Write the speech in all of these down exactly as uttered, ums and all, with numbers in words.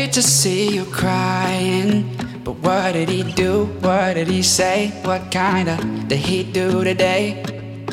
hate to see you crying, but what did he do? What did he say? What kinda did he do today?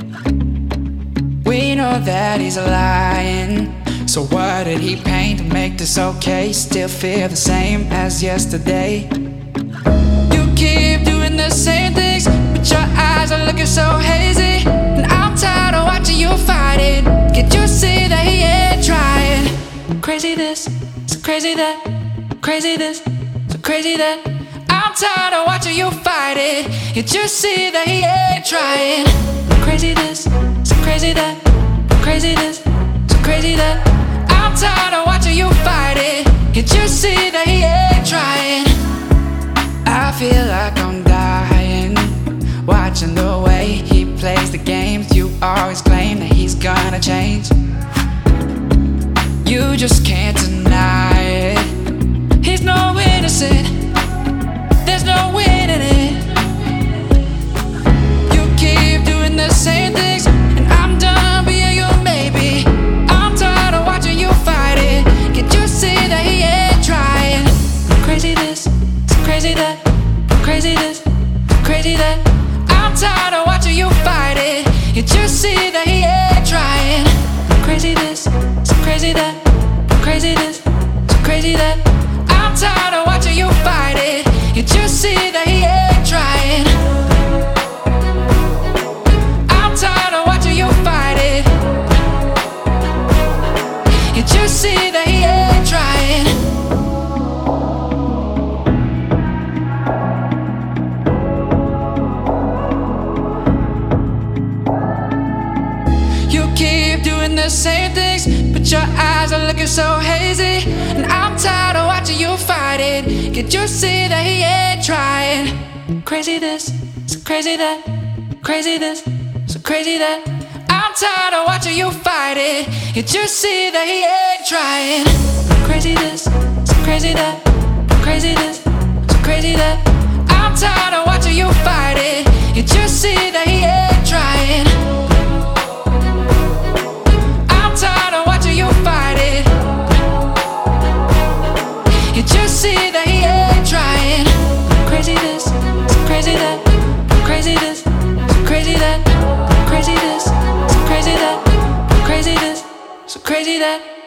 We know that he's lying, so what did he paint to make this okay? Still feel the same as yesterday. You keep doing the same things, but your eyes are looking so hazy, and I'm tired of watching you fight it. Can't you see that he ain't trying? Crazy this, so crazy that, crazy this, so crazy that. I'm tired of watching you fight it. Can't you see that he ain't trying? Crazy this, so crazy that, crazy this, so crazy that. I'm tired of watching you fight it. Can't you see that he ain't trying? I feel like I'm dying, watching the way he plays the games. You always claim that he's gonna change. You just can't deny it. He's no innocent, there's no winning it. You keep doing the same things, and I'm done being your maybe. I'm tired of watching you fight it. Can't you see that he ain't trying? Crazy this, so crazy that, crazy this, so crazy that. I'm tired of watching you fight it. Can't you see that he ain't trying? Crazy this, so crazy that, crazy this, so crazy that. I'm tired of watching you fight it. Can't you see that he ain't trying? I'm tired of watching you fight it. Can't you see that he ain't trying? You keep doing the same things, but your eyes are looking so hazy, and I'm tired of watching you fight it. Can't you see that he ain't trying? Crazy this, so crazy that, crazy this, so crazy that. I'm tired of watching you fight it. Can't you see that he ain't trying? Crazy this, so crazy that, crazy this, so crazy that. I'm tired of watching you fight it. Can't you see that he ain't trying? I'm tired of watching you fight it. Can't you see that he ain't trying? Crazy this, so crazy that, crazy this, so crazy that, crazy this, so crazy that, crazy this, so crazy that.